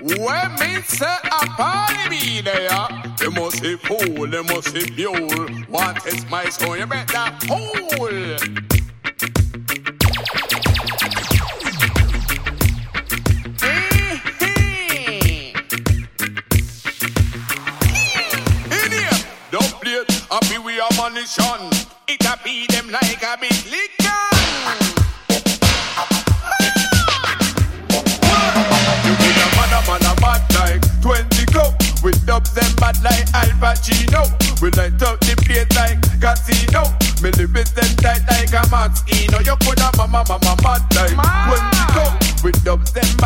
When me say a party be there, you must be fool, you must be pure. Want test my soul, you better hold. Happy we are munition. It a beat them like a big liquor. You be a man a bad like 20 cup. We dub them bad like Al Pacino. We light up the place like casino. Me live with them tight like a Max Eno. You could have mama mad like 20 cup. We dub them bad